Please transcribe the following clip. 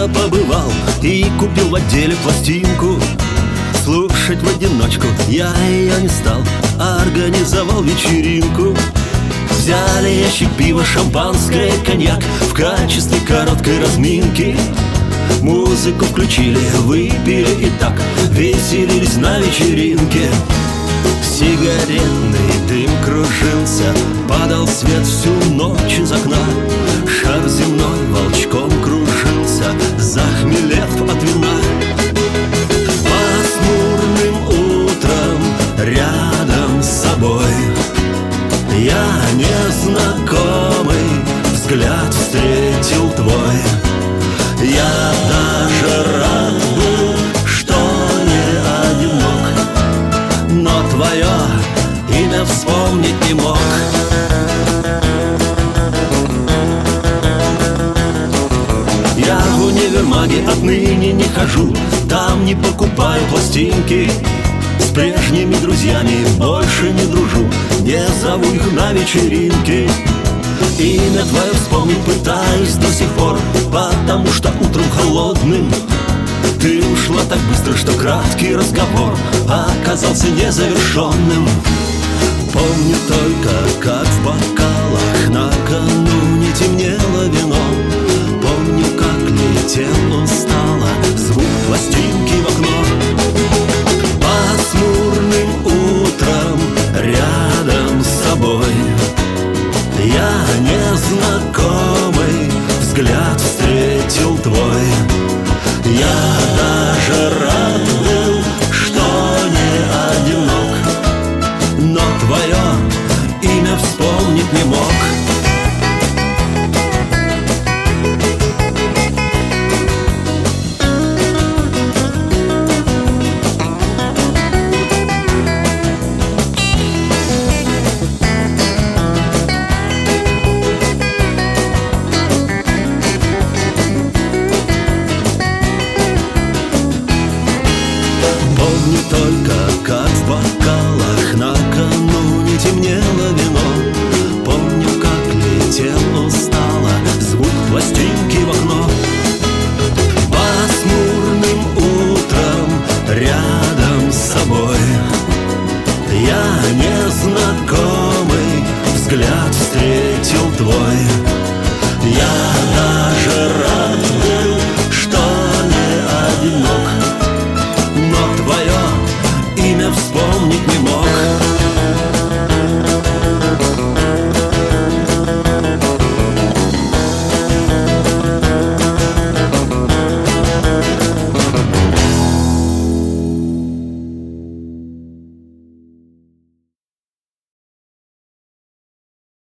дома побывал и купил в отделе пластинку. Слушать в одиночку я ее не стал, организовал вечеринку. Взяли ящик пива, шампанское, коньяк в качестве короткой разминки. Музыку включили, выпили и так веселились на вечеринке. Сигаретный дым кружился, падал свет всю ночь из окна. Шар земной волчком кружился, захмелев от вина. Пасмурным утром рядом с собой я незнакомый взгляд встретил твой. Я даже рад был, что не одинок, но твое имя вспомнить не мог. Я в универмаге отныне не хожу, там не покупаю пластинки. С прежними друзьями больше не дружу, не зову их на вечеринки. Имя твое вспомнить пытаюсь до сих пор, потому что утром холодным ты ушла так быстро, что краткий разговор оказался незавершенным. Помню только, как в бокалах накануне темнело вино. Помню, как летел он стало